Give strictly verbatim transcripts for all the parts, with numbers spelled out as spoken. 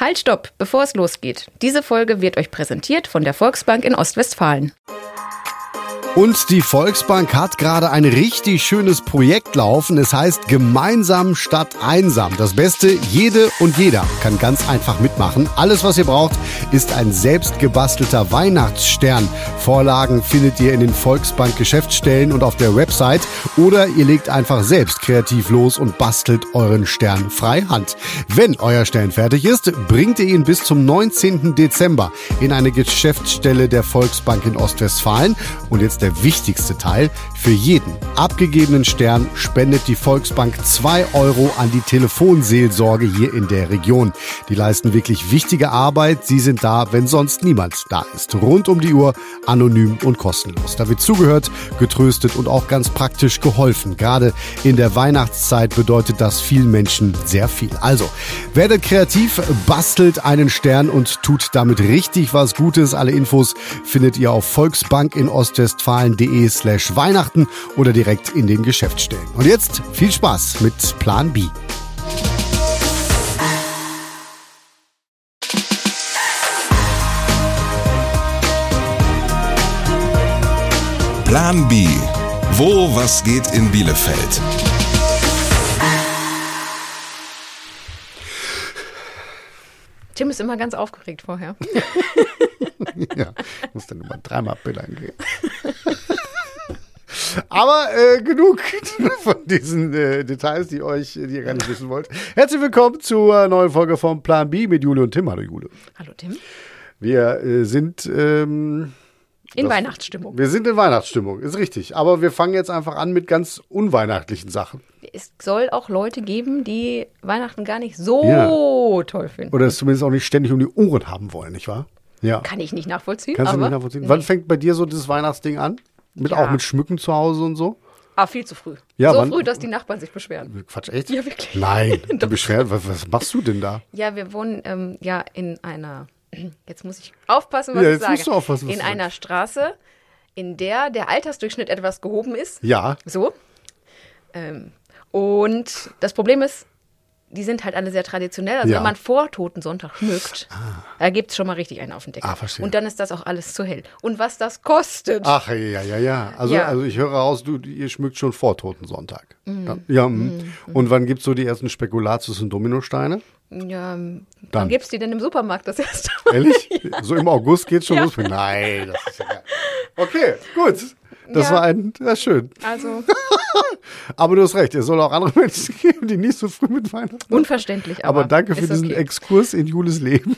Halt, stopp, bevor es losgeht. Diese Folge wird euch präsentiert von der Volksbank in Ostwestfalen. Und die Volksbank hat gerade ein richtig schönes Projekt laufen. Es heißt Gemeinsam statt einsam. Das Beste, jede und jeder kann ganz einfach mitmachen. Alles, was ihr braucht, ist ein selbst gebastelter Weihnachtsstern. Vorlagen findet ihr in den Volksbank-Geschäftsstellen und auf der Website. Oder ihr legt einfach selbst kreativ los und bastelt euren Stern frei Hand. Wenn euer Stern fertig ist, bringt ihr ihn bis zum neunzehnten Dezember in eine Geschäftsstelle der Volksbank in Ostwestfalen. Und jetzt der wichtigste Teil: Für jeden abgegebenen Stern spendet die Volksbank zwei Euro an die Telefonseelsorge hier in der Region. Die leisten wirklich wichtige Arbeit. Sie sind da, wenn sonst niemand da ist. Rund um die Uhr, anonym und kostenlos. Da wird zugehört, getröstet und auch ganz praktisch geholfen. Gerade in der Weihnachtszeit bedeutet das vielen Menschen sehr viel. Also, werdet kreativ, bastelt einen Stern und tut damit richtig was Gutes. Alle Infos findet ihr auf volksbank in ostwestfalen punkt de slash Weihnachten oder direkt in den Geschäftsstellen. Und jetzt viel Spaß mit Plan B. Plan B. Wo was geht in Bielefeld? Tim ist immer ganz aufgeregt vorher. Ja, ich muss dann immer dreimal Bildern gehen. Aber äh, genug von diesen äh, Details, die euch, die ihr gar nicht wissen wollt. Herzlich willkommen zur neuen Folge von Plan B mit Jule und Tim. Hallo Jule. Hallo Tim. Wir äh, sind ähm, in das, Weihnachtsstimmung. Wir sind in Weihnachtsstimmung, ist richtig. Aber wir fangen jetzt einfach an mit ganz unweihnachtlichen Sachen. Es soll auch Leute geben, die Weihnachten gar nicht so ja. toll finden. Oder es zumindest auch nicht ständig um die Ohren haben wollen, nicht wahr? Ja. Kann ich nicht nachvollziehen. Kannst aber du nicht nachvollziehen? Nee. Wann fängt bei dir so das Weihnachtsding an? Mit, ja. Auch mit Schmücken zu Hause und so? Ah, viel zu früh. Ja, so wann? früh, dass die Nachbarn sich beschweren. Quatsch, echt? Ja, wirklich. Nein, du beschwerst, was, was machst du denn da? Ja, wir wohnen ähm, ja in einer, jetzt muss ich aufpassen, was ja, ich jetzt sage. Musst du aufpassen, was in du einer sagst. Straße, in der der Altersdurchschnitt etwas gehoben ist. Ja. So. Ähm, und das Problem ist, die sind halt alle sehr traditionell. Also Ja. wenn man vor Totensonntag schmückt, Ah. da gibt es schon mal richtig einen auf den Deckel. Ah, verstehe. Und dann ist das auch alles zu hell. Und was das kostet. Ach, ja, ja, ja. Also, Ja. also ich höre raus, du, ihr schmückt schon vor Totensonntag. Dann, ja, mm. Und wann gibt's so die ersten Spekulatius und Dominosteine? Ja, Dann. wann gibt's die denn im Supermarkt das erste Mal? Ehrlich? So im August geht's schon Ja. los? Nein, das ist ja geil. Okay, gut. Das Ja. war ein, das ist schön. Also Aber du hast recht, es soll auch andere Menschen geben, die nicht so früh mit Weihnachten. unverständlich, aber Aber danke für ist diesen okay. Exkurs in Jules Leben.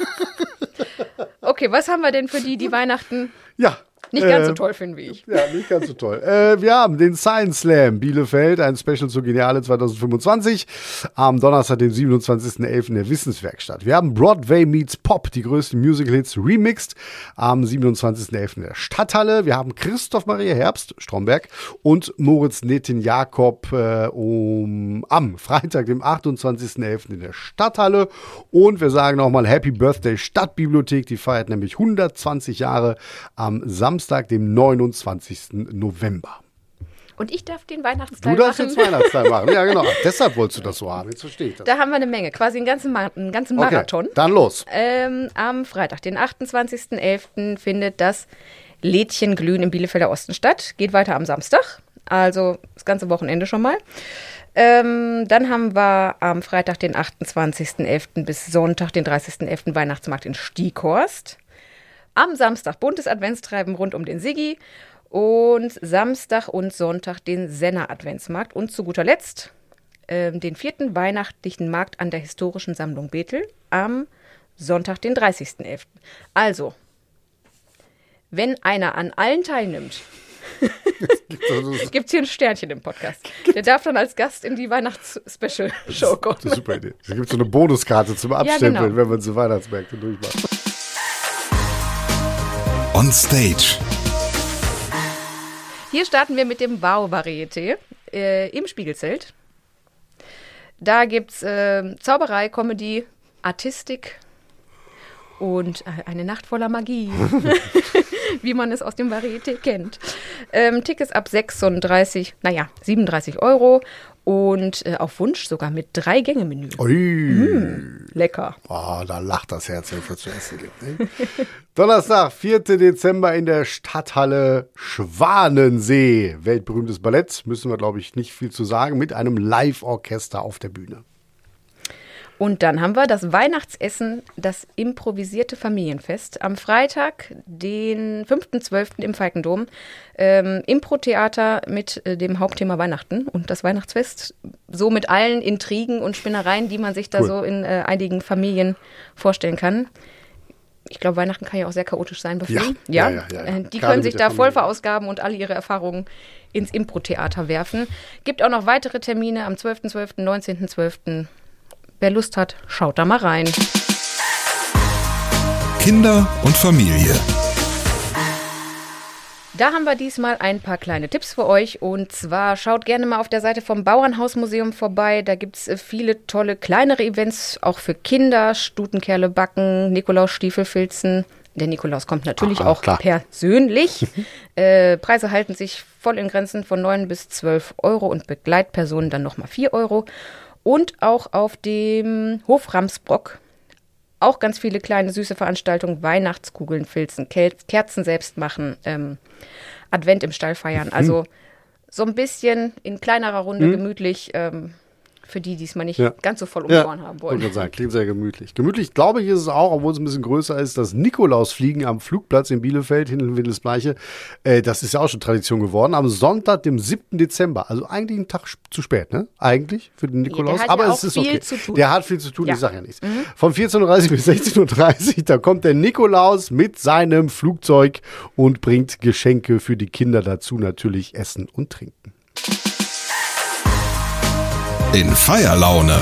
Okay, was haben wir denn für die, die Weihnachten Ja. nicht ganz so äh, toll finden wie ich? Ja, nicht ganz so toll. Äh, wir haben den Science Slam Bielefeld, ein Special zur Geniale zwanzig fünfundzwanzig. Am Donnerstag, dem siebenundzwanzigsten elften in der Wissenswerkstatt. Wir haben Broadway meets Pop, die größten Musical-Hits remixed. Am siebenundzwanzigsten elften in der Stadthalle. Wir haben Christoph Maria Herbst, Stromberg, und Moritz Netin Jakob äh, um, am Freitag, dem achtundzwanzigsten elften in der Stadthalle. Und wir sagen nochmal Happy Birthday Stadtbibliothek. Die feiert nämlich hundertzwanzig Jahre am Samstag, dem neunundzwanzigsten November. Und ich darf den Weihnachtsteil Du darfst machen. jetzt Weihnachtsteil machen. Ja, genau. Deshalb wolltest du das so haben. Jetzt verstehe ich das. Da haben wir eine Menge, quasi einen ganzen, Ma- einen ganzen Marathon. Okay, dann los. Ähm, am Freitag, den achtundzwanzigsten elften findet das Lädchenglühen im Bielefelder Osten statt. Geht weiter am Samstag, also das ganze Wochenende schon mal. Ähm, dann haben wir am Freitag, den achtundzwanzigsten elften bis Sonntag, den dreißigsten elften Weihnachtsmarkt in Stieghorst. Am Samstag buntes Adventstreiben rund um den Siggi. Und Samstag und Sonntag den Senner Adventsmarkt. Und zu guter Letzt ähm, den vierten weihnachtlichen Markt an der historischen Sammlung Bethel am Sonntag, den dreißigsten elften Also, wenn einer an allen teilnimmt, gibt es hier ein Sternchen im Podcast. Der darf dann als Gast in die Weihnachts-Special-Show kommen. Das ist eine super Idee. Es gibt so eine Bonuskarte zum Abstempeln, genau. wenn man so Weihnachtsmärkte durchmacht. On Stage. Hier starten wir mit dem Wow-Varieté äh, im Spiegelzelt. Da gibt es äh, Zauberei, Comedy, Artistik und äh, eine Nacht voller Magie, wie man es aus dem Varieté kennt. Ähm, Tickets ab sechsunddreißig, naja, siebenunddreißig Euro. Und äh, auf Wunsch sogar mit drei Gänge-Menü. Ui. Mm, lecker. Oh, da lacht das Herz, wenn es was zu essen gibt. Ne? Donnerstag, vierten Dezember in der Stadthalle Schwanensee. Weltberühmtes Ballett, müssen wir, glaube ich, nicht viel zu sagen, mit einem Live-Orchester auf der Bühne. Und dann haben wir das Weihnachtsessen, das improvisierte Familienfest. Am Freitag, den fünften zwölften im Falkendom. Ähm, Impro-Theater mit äh, dem Hauptthema Weihnachten und das Weihnachtsfest. So mit allen Intrigen und Spinnereien, die man sich da Cool. so in äh, einigen Familien vorstellen kann. Ich glaube, Weihnachten kann ja auch sehr chaotisch sein bei vielen. Ja, ja, ja, ja, ja. Äh, Die Gerade können sich mit der da voll Familie. verausgaben und alle ihre Erfahrungen ins Impro-Theater werfen. Gibt auch noch weitere Termine am zwölften zwölften, neunzehnten zwölften Wer Lust hat, schaut da mal rein. Kinder und Familie. Da haben wir diesmal ein paar kleine Tipps für euch. Und zwar schaut gerne mal auf der Seite vom Bauernhausmuseum vorbei. Da gibt es viele tolle kleinere Events, auch für Kinder. Stutenkerle backen, Nikolaus-Stiefelfilzen. Der Nikolaus kommt natürlich Ah, auch klar. persönlich. äh, Preise halten sich voll in Grenzen von neun bis zwölf Euro und Begleitpersonen dann nochmal vier Euro. Und auch auf dem Hof Ramsbrock auch ganz viele kleine süße Veranstaltungen, Weihnachtskugeln filzen, Kel- Kerzen selbst machen, ähm, Advent im Stall feiern. Also so ein bisschen in kleinerer Runde gemütlich, ähm, für die, die es mal nicht Ja. ganz so voll um die Ja, Ohren haben wollte wollen. ich sagen, klingt sehr gemütlich. Gemütlich, glaube ich, ist es auch, obwohl es ein bisschen größer ist, das Nikolausfliegen am Flugplatz in Bielefeld, hinten in Windelsbleiche. Äh, das ist ja auch schon Tradition geworden. Am Sonntag, dem siebten Dezember, also eigentlich einen Tag zu spät, ne? Eigentlich für den Nikolaus. hat Aber ja es auch ist viel okay. zu tun. Der hat viel zu tun, Ja. ich sage ja nichts. Von vierzehn Uhr dreißig bis sechzehn Uhr dreißig, da kommt der Nikolaus mit seinem Flugzeug und bringt Geschenke für die Kinder dazu, natürlich Essen und Trinken. In Feierlaune.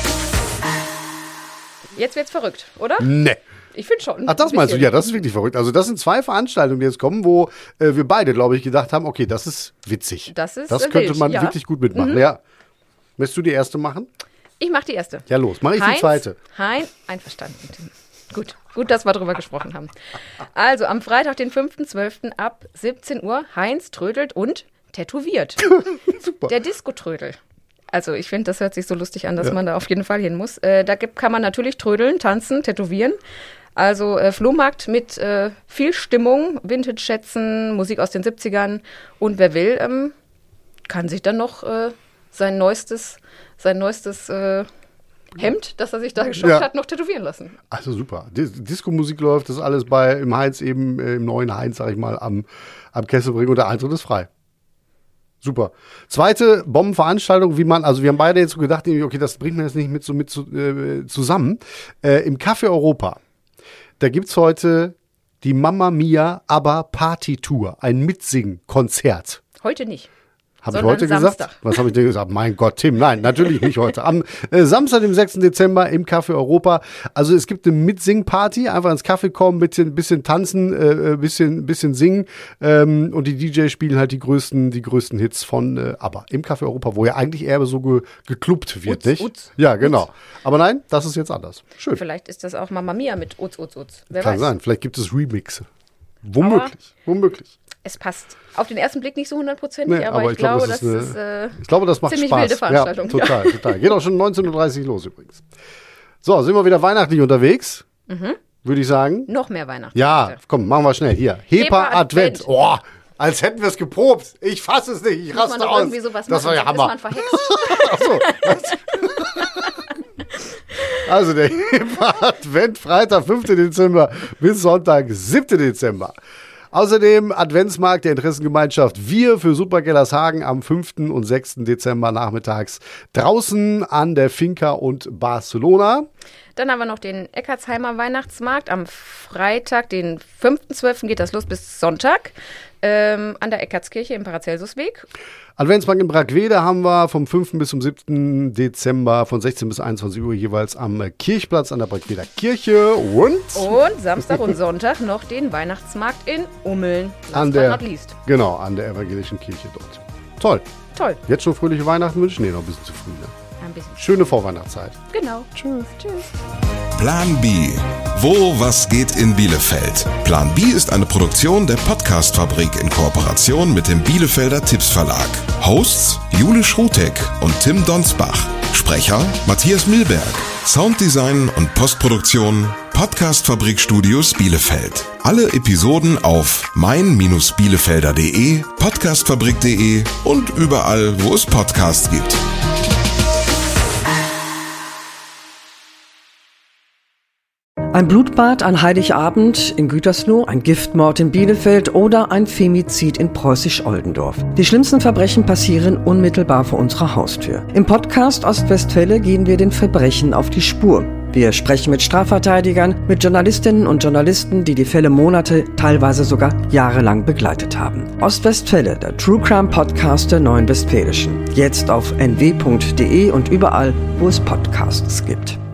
Jetzt wird's verrückt, oder? Ne. Ich finde schon. Ach, das ein meinst du? bisschen. Ja, das ist wirklich verrückt. Also das sind zwei Veranstaltungen, die jetzt kommen, wo äh, wir beide, glaube ich, gedacht haben, okay, das ist witzig. Das ist, Das äh, könnte wild, man ja. wirklich gut mitmachen. Ja. Möchtest du die erste machen? Ich mache die erste. Ja, los. Mach ich Heinz, die zweite. Hein, einverstanden. Tim. Gut, gut, dass wir drüber gesprochen haben. Also am Freitag, den fünften zwölften ab siebzehn Uhr, Heinz trödelt und tätowiert. Super. Der Disco-Trödel. Also ich finde, das hört sich so lustig an, dass man da auf jeden Fall hin muss. Äh, da gibt, kann man natürlich trödeln, tanzen, tätowieren. Also äh, Flohmarkt mit äh, viel Stimmung, Vintage-Schätzen, Musik aus den siebzigern. Und wer will, ähm, kann sich dann noch äh, sein neuestes, sein neuestes äh, Hemd, das er sich da geschockt Ja. hat, noch tätowieren lassen. Also super. Dis Disco-Musik läuft, das alles bei im Heinz eben, äh, im neuen Heinz, sag ich mal, am, am Kesselbring und der Eintritt ist frei. Super. Zweite Bombenveranstaltung, wie man, also wir haben beide jetzt so gedacht, irgendwie, okay, das bringt man jetzt nicht mit so mit zu, äh, zusammen. Äh, Im Café Europa, da gibt's heute die Mamma Mia ABBA Party Tour, ein Mitsingen-Konzert. Heute nicht. Habe ich Sondern heute Samstag. gesagt? Was habe ich dir gesagt? Mein Gott, Tim, nein, natürlich nicht heute. Am äh, Samstag, dem sechsten Dezember im Café Europa. Also es gibt eine Mitsing-Party, einfach ins Café kommen, bisschen, bisschen tanzen, äh, bisschen, bisschen singen ähm, und die D Js spielen halt die größten, die größten Hits von äh, ABBA im Café Europa, wo ja eigentlich eher so ge geklubbt wird, Utz, nicht? Utz, ja, genau. Aber nein, das ist jetzt anders. Schön. Vielleicht ist das auch Mamma Mia mit Uz, Uz, Uz. Wer Kann weiß. sein. Vielleicht gibt es Remixe. Womöglich. Womöglich. Es passt auf den ersten Blick nicht so hundertprozentig, Nee, aber, ich glaube, das, eine- ist äh, ich glaube, das macht ziemlich Spaß. wilde Veranstaltung. Ja, total, total. Geht auch schon neunzehn Uhr dreißig los übrigens. So, sind wir wieder weihnachtlich unterwegs, würde ich sagen. noch mehr Weihnachten. Ja, komm, machen wir schnell. Hier, Hepa Hepa Advent. Advent. Oh, als hätten wir es geprobt. Ich fasse es nicht, ich Muss man raste doch aus. irgendwie sowas Das machen, war ja sonst ist Hammer. man verhext. Ach so. Also der Hepa Advent, Freitag, fünften Dezember bis Sonntag, siebten Dezember. Außerdem Adventsmarkt der Interessengemeinschaft Wir für Supergellershagen am fünften und sechsten Dezember nachmittags draußen an der Finca und Barcelona. Dann haben wir noch den Eckartsheimer Weihnachtsmarkt. Am Freitag, den fünften zwölften geht das los bis Sonntag ähm, an der Eckartskirche im Paracelsusweg. Adventsmarkt in Brackwede haben wir vom fünften bis zum siebten Dezember von sechzehn bis einundzwanzig Uhr jeweils am Kirchplatz an der Brackweder Kirche und Und Samstag und Sonntag noch den Weihnachtsmarkt in Ummeln. Last an but der, not least. genau, an der evangelischen Kirche dort. Toll. Toll. Jetzt schon fröhliche Weihnachten wünschen? Nee, noch ein bisschen zu früh. Ne? Ein bisschen. Schöne Vorweihnachtszeit. Genau. Tschüss. Tschüss. Plan B. Wo was geht in Bielefeld? Plan B ist eine Produktion der Podcast-Fabrik in Kooperation mit dem Bielefelder Tipps Verlag. Hosts Jule Schrutek und Tim Donsbach. Sprecher Matthias Milberg. Sounddesign und Postproduktion Podcast-Fabrik Studios Bielefeld. Alle Episoden auf mein Bindestrich bielefelder punkt de, podcastfabrik punkt de und überall, wo es Podcasts gibt. Ein Blutbad an Heiligabend in Gütersloh, ein Giftmord in Bielefeld oder ein Femizid in Preußisch-Oldendorf. Die schlimmsten Verbrechen passieren unmittelbar vor unserer Haustür. Im Podcast Ostwestfälle gehen wir den Verbrechen auf die Spur. Wir sprechen mit Strafverteidigern, mit Journalistinnen und Journalisten, die die Fälle Monate, teilweise sogar jahrelang begleitet haben. Ostwestfälle, der True Crime Podcast der Neuen Westfälischen. Jetzt auf n w punkt de und überall, wo es Podcasts gibt.